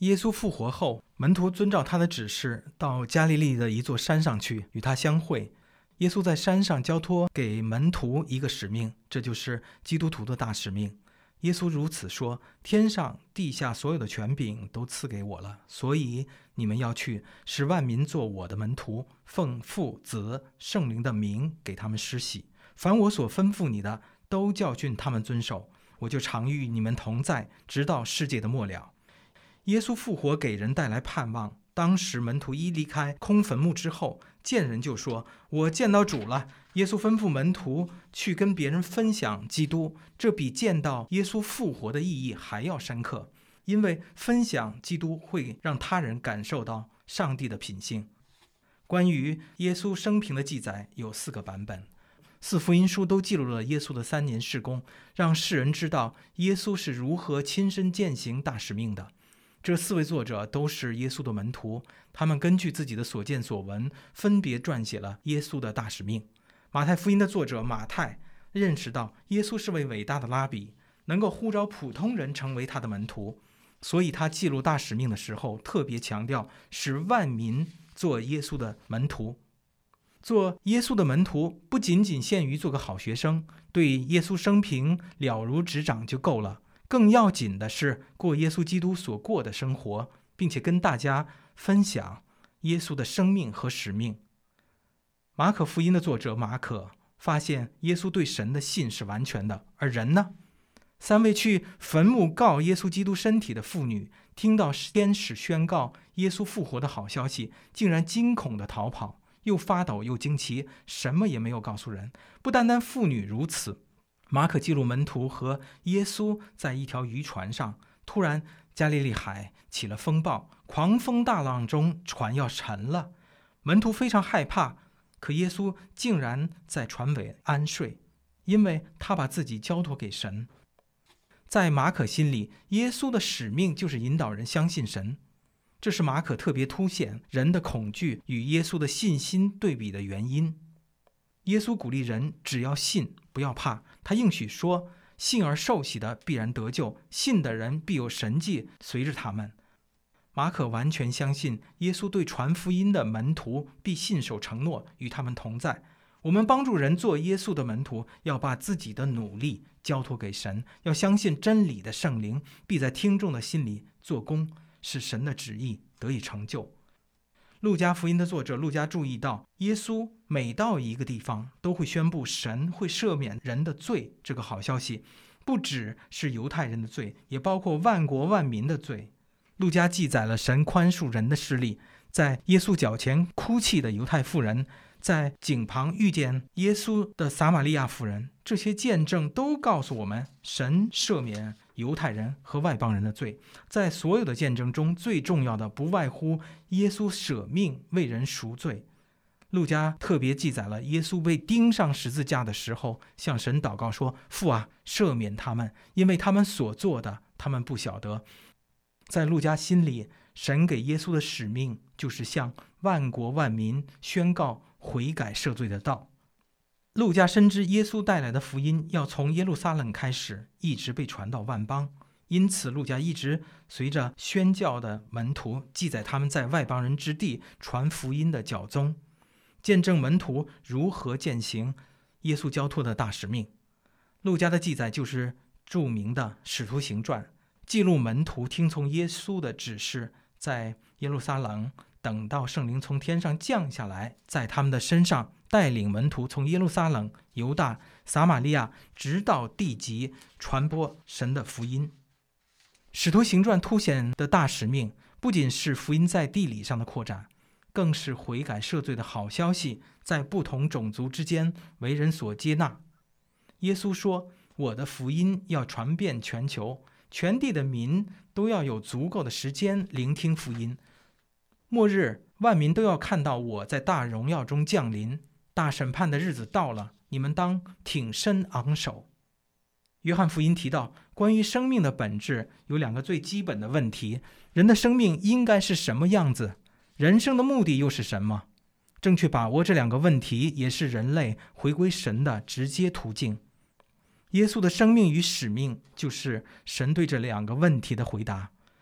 耶稣复活后，门徒遵照他的指示，到加利利的一座山上去与他相会。耶稣在山上交托给门徒一个使命，这就是基督徒的大使命。耶稣如此说：天上地下所有的权柄都赐给我了，所以你们要去，使万民做我的门徒，奉父子圣灵的名给他们施洗。凡我所吩咐你的，都教训他们遵守。我就常与你们同在，直到世界的末了。耶稣复活给人带来盼望。当时门徒一离开空坟墓之后，见人就说：我见到主了。耶稣吩咐门徒去跟别人分享基督，这比见到耶稣复活的意义还要深刻，因为分享基督会让他人感受到上帝的品性。关于耶稣生平的记载有4个版本，4福音书都记录了耶稣的3年事工，让世人知道耶稣是如何亲身践行大使命的。这4位作者都是耶稣的门徒，他们根据自己的所见所闻，分别撰写了耶稣的大使命。马太福音的作者马太认识到耶稣是位伟大的拉比，能够呼召普通人成为他的门徒，所以他记录大使命的时候特别强调使万民做耶稣的门徒。做耶稣的门徒不仅仅限于做个好学生，对耶稣生平了如指掌就够了，更要紧的是过耶稣基督所过的生活，并且跟大家分享耶稣的生命和使命。马可福音的作者马可发现耶稣对神的信是完全的，而人呢？3位去坟墓告耶稣基督身体的妇女，听到天使宣告耶稣复活的好消息，竟然惊恐地逃跑，又发抖又惊奇，什么也没有告诉人。不单单妇女如此，马可记录门徒和耶稣在一条渔船上，突然加利利海起了风暴，狂风大浪中船要沉了，门徒非常害怕，可耶稣竟然在船尾安睡，因为他把自己交托给神。在马可心里，耶稣的使命就是引导人相信神，这是马可特别凸显人的恐惧与耶稣的信心对比的原因。耶稣鼓励人只要信，不要怕。他应许说，信而受洗的必然得救，信的人必有神迹随着他们。马可完全相信耶稣对传福音的门徒必信守承诺，与他们同在。我们帮助人做耶稣的门徒，要把自己的努力交托给神，要相信真理的圣灵必在听众的心里做工，使神的旨意得以成就。路加福音的作者路加注意到，耶稣每到一个地方都会宣布神会赦免人的罪，这个好消息不只是犹太人的罪，也包括万国万民的罪。路加记载了神宽恕人的事例，在耶稣脚前哭泣的犹太妇人，在井旁遇见耶稣的撒玛利亚妇人，这些见证都告诉我们神赦免犹太人和外邦人的罪。在所有的见证中，最重要的不外乎耶稣舍命为人赎罪。路加特别记载了耶稣被钉上十字架的时候，向神祷告说：父啊，赦免他们，因为他们所做的他们不晓得。在路加心里，神给耶稣的使命就是向万国万民宣告悔改赦罪的道。路加深知耶稣带来的福音要从耶路撒冷开始，一直被传到万邦，因此路加一直随着宣教的门徒记载他们在外邦人之地传福音的教宗，见证门徒如何践行耶稣交托的大使命。路加的记载就是著名的使徒行传，记录门徒听从耶稣的指示，在耶路撒冷等到圣灵从天上降下来，在他们的身上，带领门徒从耶路撒冷、犹大、撒玛利亚直到地极传播神的福音。使徒行传凸显的大使命不仅是福音在地理上的扩展，更是悔改赦罪的好消息在不同种族之间为人所接纳。耶稣说，我的福音要传遍全球，全地的民都要有足够的时间聆听福音。末日万民都要看到我在大荣耀中降临，大审判的日子到了，你们当挺身昂首。约翰福音提到，关于生命的本质有2个最基本的问题：人的生命应该是什么样子？人生的目的又是什么？正确把握这2个问题，也是人类回归神的直接途径。耶稣的生命与使命就是神对这2个问题的回答。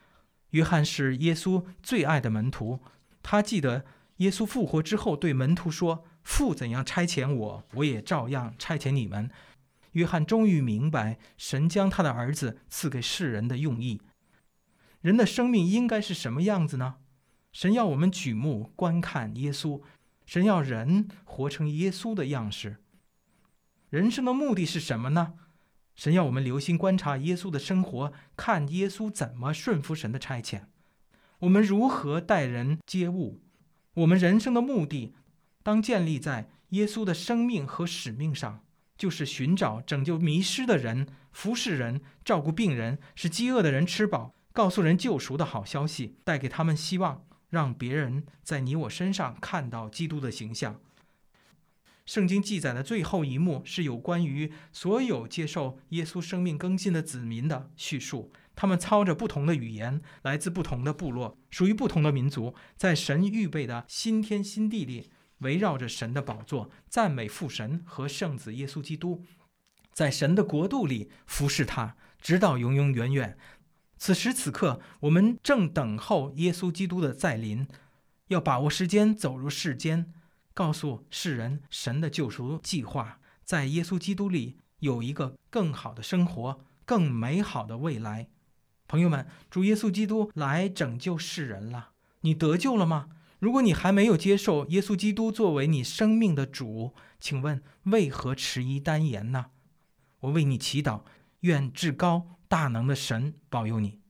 约翰是耶稣最爱的门徒，他记得耶稣复活之后对门徒说：父怎样差遣我，我也照样差遣你们。约翰终于明白神将他的儿子赐给世人的用意。人的生命应该是什么样子呢？神要我们举目观看耶稣，神要人活成耶稣的样式。人生的目的是什么呢？神要我们留心观察耶稣的生活，看耶稣怎么顺服神的差遣，我们如何待人接物。我们人生的目的当建立在耶稣的生命和使命上，就是寻找拯救迷失的人，服侍人，照顾病人，使饥饿的人吃饱，告诉人救赎的好消息，带给他们希望，让别人在你我身上看到基督的形象。圣经记载的最后一幕是有关于所有接受耶稣生命更新的子民的叙述，他们操着不同的语言，来自不同的部落，属于不同的民族，在神预备的新天新地里，围绕着神的宝座，赞美父神和圣子耶稣基督，在神的国度里服侍他，直到永永远远。此时此刻，我们正等候耶稣基督的再临，要把握时间，走入世间，告诉世人神的救赎计划，在耶稣基督里有一个更好的生活，更美好的未来。朋友们，主耶稣基督来拯救世人了，你得救了吗？如果你还没有接受耶稣基督作为你生命的主，请问为何迟疑单言呢？我为你祈祷，愿至高大能的神保佑你。